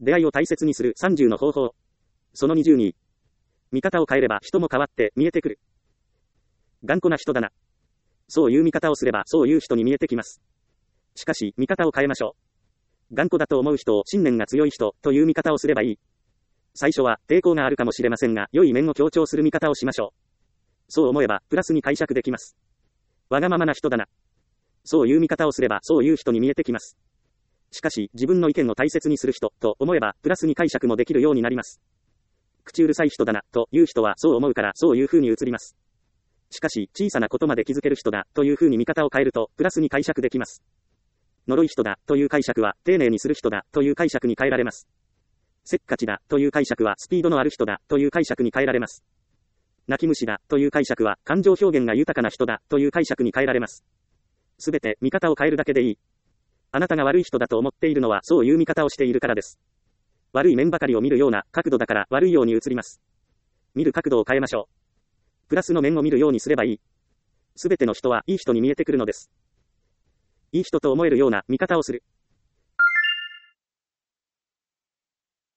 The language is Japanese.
出会いを大切にする30の方法。その22。見方を変えれば人も変わって見えてくる。頑固な人だな。そういう見方をすればそういう人に見えてきます。しかし、見方を変えましょう。頑固だと思う人を信念が強い人という見方をすればいい。最初は抵抗があるかもしれませんが、良い面を強調する見方をしましょう。そう思えば、プラスに解釈できます。わがままな人だな。そういう見方をすればそういう人に見えてきます。しかし、自分の意見を大切にする人と思えば、プラスに解釈もできるようになります。口うるさい人だなという人はそう思うからそういう風に映ります。しかし、小さなことまで気づける人だという風に見方を変えると、プラスに解釈できます。呪い人だという解釈は、丁寧にする人だという解釈に変えられます。せっかちだという解釈は、スピードのある人だという解釈に変えられます。泣き虫だという解釈は、感情表現が豊かな人だという解釈に変えられます。すべて見方を変えるだけでいい。あなたが悪い人だと思っているのはそういう見方をしているからです。悪い面ばかりを見るような角度だから悪いように映ります。見る角度を変えましょう。プラスの面を見るようにすればいい。すべての人はいい人に見えてくるのです。いい人と思えるような見方をする。